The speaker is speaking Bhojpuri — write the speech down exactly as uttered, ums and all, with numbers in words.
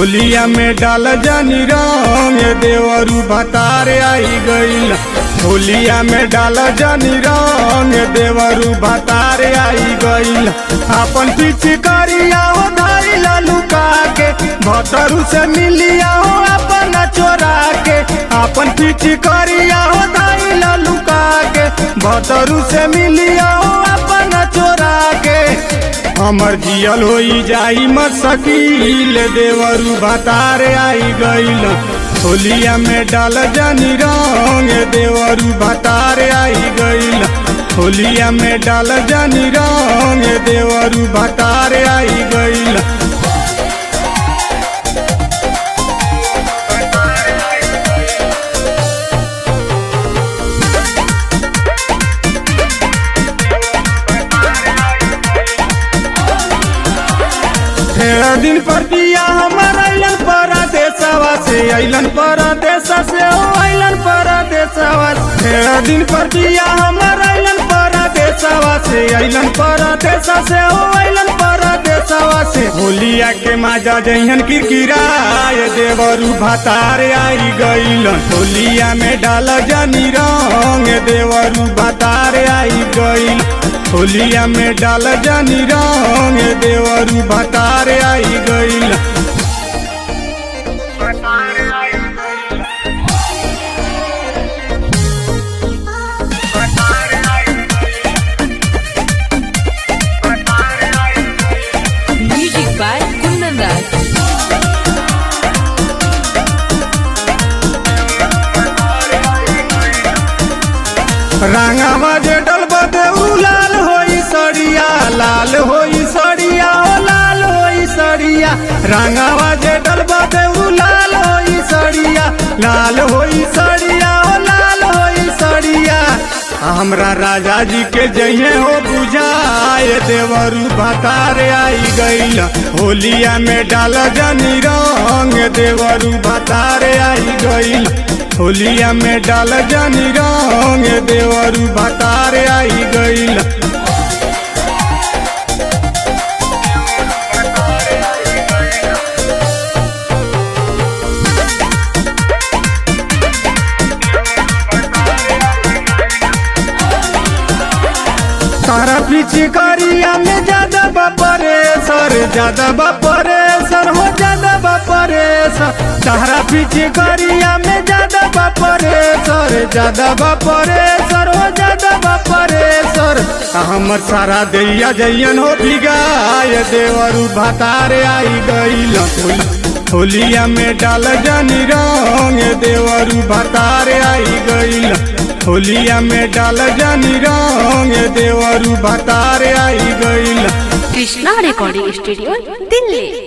होलिया में डाल जानी रंग देवरू भतारे आई गईल। होलिया में डाल जानी रंग देवरू भतारे आई गईल। अपन पिचकारिया हो धाइला लुका के भतरू से मिलिया हो अपना चोरा के। अपन पिचकारिया हो धाइला लुका के भतरू से मिलिया हो अपना चोरा के। हमर जियल होई जाई मसकील देवरू भतारे आई गईल। होलिया में डाल जानी रंग देवरू भतारे आई गईल। होलिया में डाल जानी रंग देवरू भतारे आई गईल। तेरह दिन पर दिया हमार अलन परदेसवा से अलन परदेसा से अलन परदेसवा। तेरह दिन पर दिया हमार अलन परदेसवा से अलन परदेसा से अलन परदेसवा से। होलिया के माजा जइहन किरकिराए देवरू भतारे आई गईल। होलिया में डाल जानी रंग देवरू भतारे आई गईल। होलिया में डाल जानी रंग देवरू भतारे आई गईल। Music by Kundan Raj. रंगावा जे डलबा देऊ लाल होई सड़िया लाल होई सड़िया ओ लाल होई सड़िया। रंगावा जे डलबा देऊ लाल होई सड़िया लाल होई सड़िया ओ लाल होई सड़िया। हमरा राजा जी के जइहे हो बुझाए देवरू भतारे आई गईल। होलिया में डाल जानी रंग देवरू भतारे आई गईल। होलिया में डाल जानी रंग देवरू भतारे आई गईल। तारा पिचकारिया में ज्यादा बापरे सर ज्यादा बापरे सर हो ज्यादा बापरे सर। तारा पिचकारिया में ज्यादा बापरे सर ज्यादा बापरे सर हो ज्यादा बापरे सर। हमर सारा दैया जइयन हो भिगाए देवरू भतारे आई गईल। होलिया में डाल जानी रंग देवरू भतारे आई गईल। होलिया में डाल जानी रंग देवरू भतारे आई गईल। Krishna recording studio Delhi.